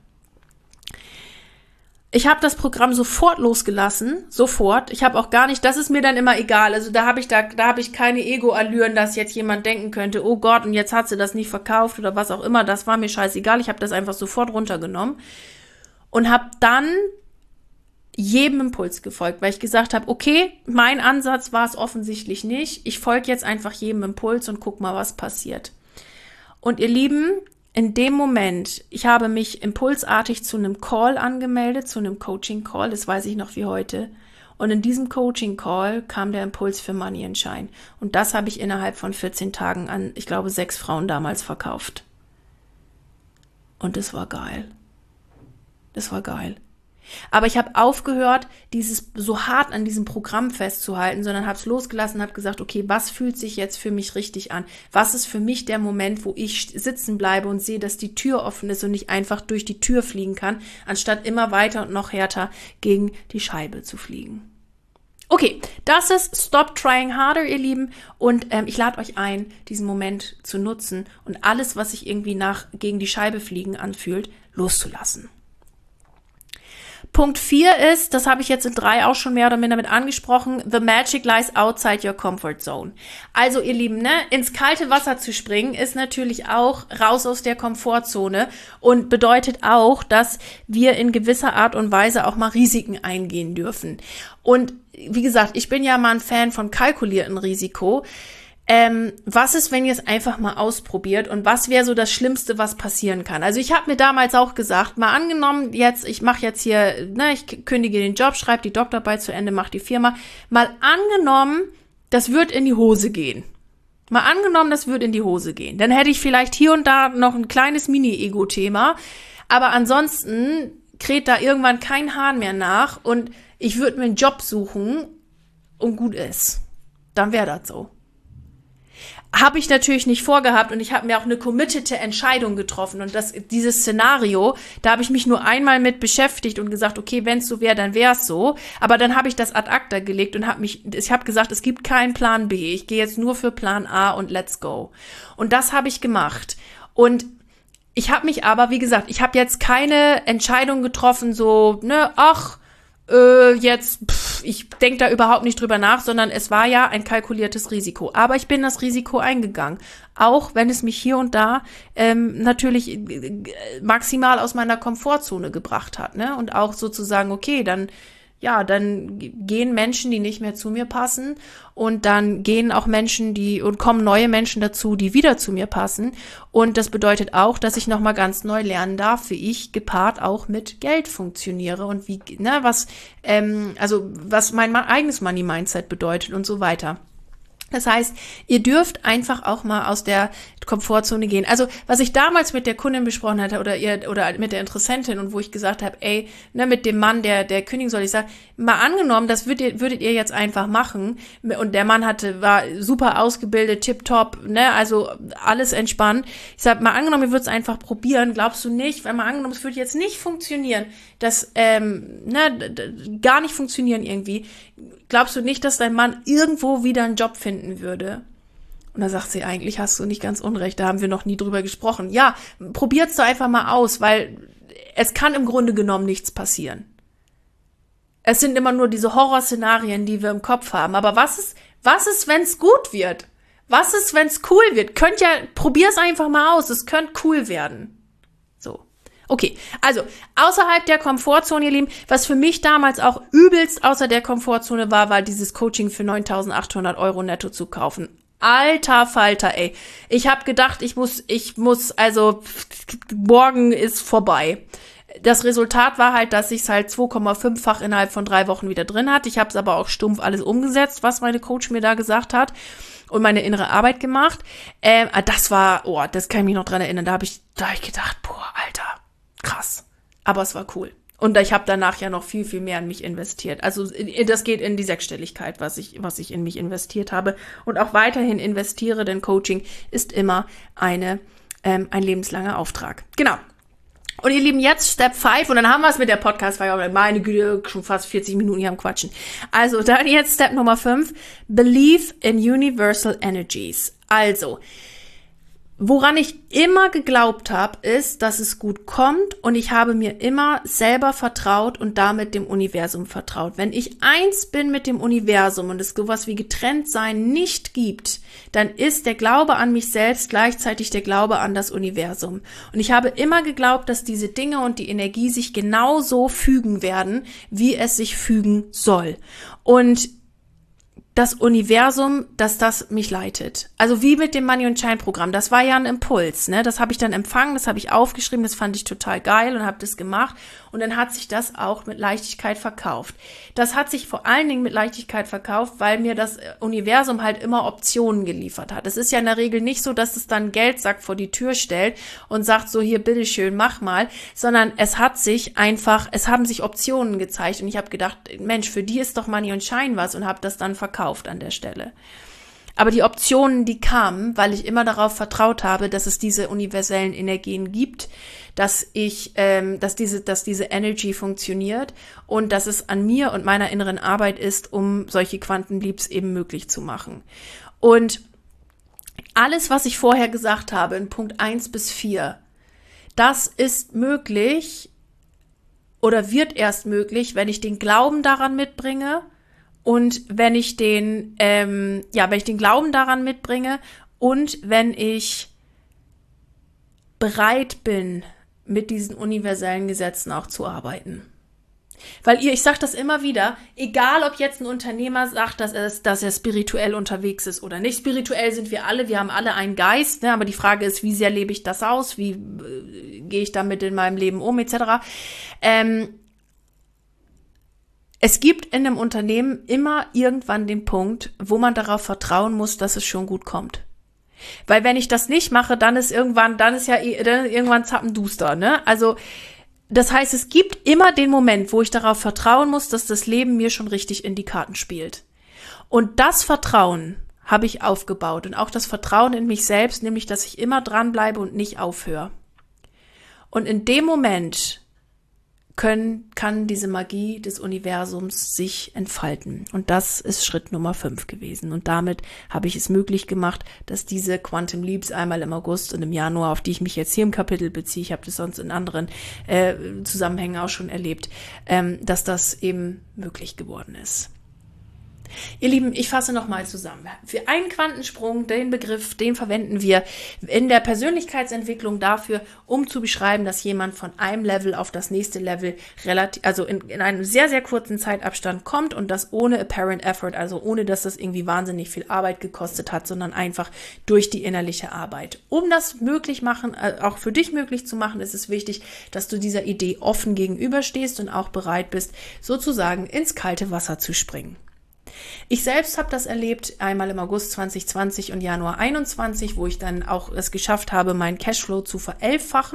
Ich habe das Programm sofort losgelassen, sofort. Ich habe auch gar nicht, das ist mir dann immer egal. Also da habe ich keine Ego-Allüren, dass jetzt jemand denken könnte, oh Gott, und jetzt hat sie das nicht verkauft oder was auch immer. Das war mir scheißegal. Ich habe das einfach sofort runtergenommen und habe dann jedem Impuls gefolgt, weil ich gesagt habe, okay, mein Ansatz war es offensichtlich nicht. Ich folge jetzt einfach jedem Impuls und guck mal, was passiert. Und ihr Lieben, in dem Moment, ich habe mich impulsartig zu einem Call angemeldet, zu einem Coaching-Call, das weiß ich noch wie heute. Und in diesem Coaching-Call kam der Impuls für Money and Shine. Und das habe ich innerhalb von 14 Tagen an, ich glaube, 6 Frauen damals verkauft. Und das war geil. Das war geil. Aber ich habe aufgehört, so hart an diesem Programm festzuhalten, sondern habe es losgelassen und habe gesagt, okay, was fühlt sich jetzt für mich richtig an? Was ist für mich der Moment, wo ich sitzen bleibe und sehe, dass die Tür offen ist und ich einfach durch die Tür fliegen kann, anstatt immer weiter und noch härter gegen die Scheibe zu fliegen? Okay, das ist Stop Trying Harder, ihr Lieben. Und ich lade euch ein, diesen Moment zu nutzen und alles, was sich irgendwie gegen die Scheibe fliegen anfühlt, loszulassen. Punkt 4 ist, das habe ich jetzt in 3 auch schon mehr oder minder mit angesprochen, the magic lies outside your comfort zone. Also ihr Lieben, ins kalte Wasser zu springen ist natürlich auch raus aus der Komfortzone und bedeutet auch, dass wir in gewisser Art und Weise auch mal Risiken eingehen dürfen. Und wie gesagt, ich bin ja mal ein Fan von kalkuliertem Risiko. Was ist, wenn ihr es einfach mal ausprobiert und was wäre so das Schlimmste, was passieren kann? Also ich habe mir damals auch gesagt, mal angenommen, ich mache jetzt hier, ich kündige den Job, schreibe die Doktorarbeit zu Ende, mache die Firma. Mal angenommen, das wird in die Hose gehen. Mal angenommen, das wird in die Hose gehen. Dann hätte ich vielleicht hier und da noch ein kleines Mini-Ego-Thema, aber ansonsten kräht da irgendwann kein Hahn mehr nach und ich würde mir einen Job suchen und gut ist. Dann wäre das so. Habe ich natürlich nicht vorgehabt und ich habe mir auch eine committete Entscheidung getroffen und dieses Szenario, da habe ich mich nur einmal mit beschäftigt und gesagt, okay, wenn es so wäre, dann wäre es so, aber dann habe ich das ad acta gelegt und ich habe gesagt, es gibt keinen Plan B, ich gehe jetzt nur für Plan A und let's go. Und das habe ich gemacht und ich habe mich aber, wie gesagt, ich habe jetzt keine Entscheidung getroffen, so, ich denke da überhaupt nicht drüber nach, sondern es war ja ein kalkuliertes Risiko. Aber ich bin das Risiko eingegangen, auch wenn es mich hier und da natürlich maximal aus meiner Komfortzone gebracht hat, und auch sozusagen, okay, dann gehen Menschen, die nicht mehr zu mir passen und dann gehen auch kommen neue Menschen dazu, die wieder zu mir passen und das bedeutet auch, dass ich nochmal ganz neu lernen darf, wie ich gepaart auch mit Geld funktioniere und was mein eigenes Money-Mindset bedeutet und so weiter. Das heißt, ihr dürft einfach auch mal aus der Komfortzone gehen. Also, was ich damals mit der Kundin besprochen hatte oder mit der Interessentin und wo ich gesagt habe, mit dem Mann, der kündigen soll, ich sage, mal angenommen, das würdet ihr jetzt einfach machen und der Mann war super ausgebildet, tipptopp, also alles entspannt. Ich sage, mal angenommen, ihr würdet es einfach probieren, glaubst du nicht, weil mal angenommen, es würde jetzt nicht funktionieren, gar nicht funktionieren irgendwie, glaubst du nicht, dass dein Mann irgendwo wieder einen Job finden würde? Und da sagt sie, eigentlich hast du nicht ganz unrecht, da haben wir noch nie drüber gesprochen. Ja, probiert's doch einfach mal aus, weil es kann im Grunde genommen nichts passieren. Es sind immer nur diese Horrorszenarien, die wir im Kopf haben. Aber was ist, wenn es gut wird? Was ist, wenn es cool wird? Probier's einfach mal aus, es könnte cool werden. So. Okay, also außerhalb der Komfortzone, ihr Lieben, was für mich damals auch übelst außer der Komfortzone war dieses Coaching für 9.800 € netto zu kaufen. Alter Falter, ey. Ich habe gedacht, ich muss, morgen ist vorbei. Das Resultat war halt, dass ich es halt 2,5-fach innerhalb von 3 Wochen wieder drin hatte. Ich habe es aber auch stumpf alles umgesetzt, was meine Coach mir da gesagt hat und meine innere Arbeit gemacht. Das kann ich mich noch dran erinnern. Da hab ich gedacht, boah, Alter. Krass. Aber es war cool. Und ich habe danach ja noch viel, viel mehr in mich investiert. Also das geht in die Sechsstelligkeit, was ich in mich investiert habe und auch weiterhin investiere, denn Coaching ist immer eine ein lebenslanger Auftrag. Genau. Und ihr Lieben, jetzt Step 5 und dann haben wir es mit der Podcast-Folge. Meine Güte, schon fast 40 Minuten hier am Quatschen. Also dann jetzt Step Nummer 5. Believe in universal energies. Also, woran ich immer geglaubt habe, ist, dass es gut kommt und ich habe mir immer selber vertraut und damit dem Universum vertraut. Wenn ich eins bin mit dem Universum und es sowas wie Getrenntsein nicht gibt, dann ist der Glaube an mich selbst gleichzeitig der Glaube an das Universum. Und ich habe immer geglaubt, dass diese Dinge und die Energie sich genauso fügen werden, wie es sich fügen soll. Und das Universum, dass das mich leitet. Also wie mit dem Money und Shine Programm. Das war ja ein Impuls, ne? Das habe ich dann empfangen, das habe ich aufgeschrieben, das fand ich total geil und habe das gemacht. Und dann hat sich das auch mit Leichtigkeit verkauft. Das hat sich vor allen Dingen mit Leichtigkeit verkauft, weil mir das Universum halt immer Optionen geliefert hat. Es ist ja in der Regel nicht so, dass es dann einen Geldsack vor die Tür stellt und sagt so, hier, bitteschön, mach mal, sondern es haben sich Optionen gezeigt und ich habe gedacht, Mensch, für die ist doch Money und Shine was und habe das dann verkauft an der Stelle. Aber die Optionen, die kamen, weil ich immer darauf vertraut habe, dass es diese universellen Energien gibt, dass diese Energy funktioniert und dass es an mir und meiner inneren Arbeit ist, um solche Quantenleaps eben möglich zu machen. Und alles, was ich vorher gesagt habe, in Punkt 1 bis 4, das ist möglich oder wird erst möglich, wenn ich den Glauben daran mitbringe. Und wenn ich den Glauben daran mitbringe und wenn ich bereit bin, mit diesen universellen Gesetzen auch zu arbeiten. Weil ich sage das immer wieder, egal ob jetzt ein Unternehmer sagt, dass er spirituell unterwegs ist oder nicht. Spirituell sind wir alle, wir haben alle einen Geist, ne? Aber die Frage ist, wie sehr lebe ich das aus, wie gehe ich damit in meinem Leben um, etc. Es gibt in einem Unternehmen immer irgendwann den Punkt, wo man darauf vertrauen muss, dass es schon gut kommt. Weil wenn ich das nicht mache, dann ist irgendwann zappenduster, ne? Also, das heißt, es gibt immer den Moment, wo ich darauf vertrauen muss, dass das Leben mir schon richtig in die Karten spielt. Und das Vertrauen habe ich aufgebaut und auch das Vertrauen in mich selbst, nämlich, dass ich immer dranbleibe und nicht aufhöre. Und in dem Moment kann diese Magie des Universums sich entfalten. Und das ist Schritt Nummer 5 gewesen. Und damit habe ich es möglich gemacht, dass diese Quantum Leaps einmal im August und im Januar, auf die ich mich jetzt hier im Kapitel beziehe, ich habe das sonst in anderen Zusammenhängen auch schon erlebt, dass das eben möglich geworden ist. Ihr Lieben, ich fasse nochmal zusammen. Für einen Quantensprung, den Begriff, den verwenden wir in der Persönlichkeitsentwicklung dafür, um zu beschreiben, dass jemand von einem Level auf das nächste Level in einem sehr, sehr kurzen Zeitabstand kommt und das ohne apparent effort, also ohne, dass das irgendwie wahnsinnig viel Arbeit gekostet hat, sondern einfach durch die innerliche Arbeit. Um das auch für dich möglich zu machen, ist es wichtig, dass du dieser Idee offen gegenüberstehst und auch bereit bist, sozusagen ins kalte Wasser zu springen. Ich selbst habe das erlebt, einmal im August 2020 und Januar 21, wo ich dann auch es geschafft habe, meinen Cashflow zu verelfachen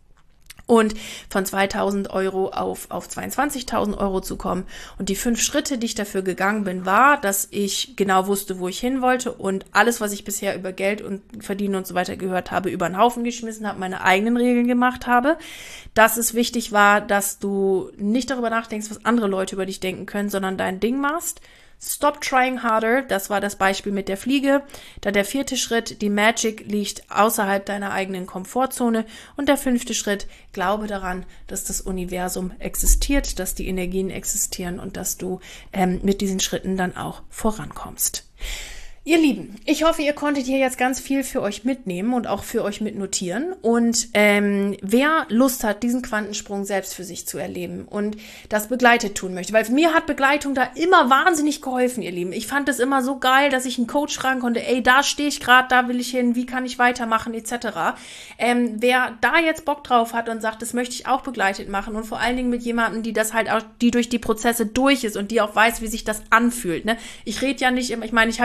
und von 2.000 Euro auf 22.000 Euro zu kommen. Und die 5 Schritte, die ich dafür gegangen bin, war, dass ich genau wusste, wo ich hin wollte und alles, was ich bisher über Geld und Verdienen und so weiter gehört habe, über den Haufen geschmissen habe, meine eigenen Regeln gemacht habe. Dass es wichtig war, dass du nicht darüber nachdenkst, was andere Leute über dich denken können, sondern dein Ding machst. Stop trying harder, das war das Beispiel mit der Fliege. Dann der 4. Schritt, die Magic liegt außerhalb deiner eigenen Komfortzone. Und der 5. Schritt, glaube daran, dass das Universum existiert, dass die Energien existieren und dass du mit diesen Schritten dann auch vorankommst. Ihr Lieben, ich hoffe, ihr konntet hier jetzt ganz viel für euch mitnehmen und auch für euch mitnotieren. Und wer Lust hat, diesen Quantensprung selbst für sich zu erleben und das begleitet tun möchte, weil mir hat Begleitung da immer wahnsinnig geholfen, ihr Lieben. Ich fand es immer so geil, dass ich einen Coach fragen konnte, ey, da stehe ich gerade, da will ich hin, wie kann ich weitermachen, etc. Wer da jetzt Bock drauf hat und sagt, das möchte ich auch begleitet machen und vor allen Dingen mit jemandem, die das halt auch, die durch die Prozesse durch ist und die auch weiß, wie sich das anfühlt. Ne? Ich rede ja nicht immer, ich meine, ich habe ja auch einen großen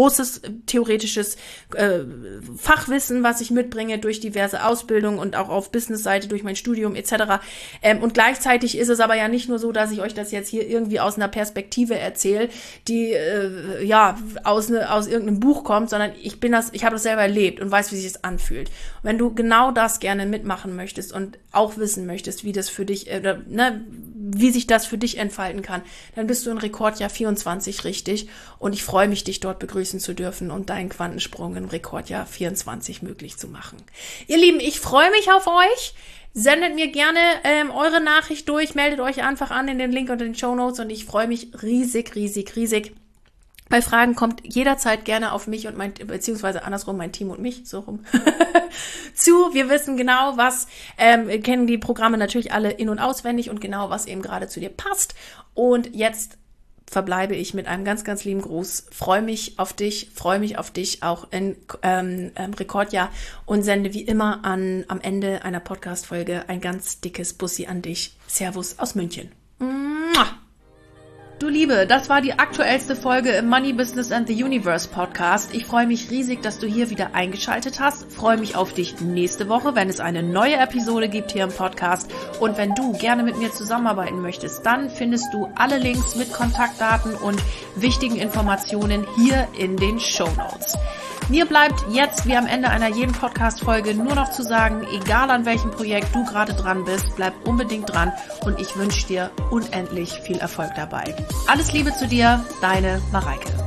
großes theoretisches Fachwissen, was ich mitbringe durch diverse Ausbildungen und auch auf Business-Seite durch mein Studium etc. Und gleichzeitig ist es aber ja nicht nur so, dass ich euch das jetzt hier irgendwie aus einer Perspektive erzähle, die aus irgendeinem Buch kommt, sondern ich habe das selber erlebt und weiß, wie sich das anfühlt. Und wenn du genau das gerne mitmachen möchtest und auch wissen möchtest, wie das für dich wie sich das für dich entfalten kann, dann bist du in Rekordjahr 24 richtig und ich freue mich, dich dort begrüßen zu dürfen und deinen Quantensprung im Rekordjahr 24 möglich zu machen. Ihr Lieben, ich freue mich auf euch. Sendet mir gerne eure Nachricht durch, meldet euch einfach an in den Link unter den Shownotes und ich freue mich riesig. Bei Fragen kommt jederzeit gerne auf mich und beziehungsweise andersrum, mein Team und mich, so rum, zu. Wir wissen genau, kennen die Programme natürlich alle in- und auswendig und genau, was eben gerade zu dir passt. Und jetzt verbleibe ich mit einem ganz, ganz lieben Gruß. Freue mich auf dich auch in Rekordjahr und sende wie immer am Ende einer Podcast-Folge ein ganz dickes Bussi an dich. Servus aus München. Mua. Du Liebe, das war die aktuellste Folge im Money Business and the Universe Podcast. Ich freue mich riesig, dass du hier wieder eingeschaltet hast. Freue mich auf dich nächste Woche, wenn es eine neue Episode gibt hier im Podcast. Und wenn du gerne mit mir zusammenarbeiten möchtest, dann findest du alle Links mit Kontaktdaten und wichtigen Informationen hier in den Shownotes. Mir bleibt jetzt, wie am Ende einer jeden Podcast-Folge, nur noch zu sagen, egal an welchem Projekt du gerade dran bist, bleib unbedingt dran und ich wünsche dir unendlich viel Erfolg dabei. Alles Liebe zu dir, deine Mareike.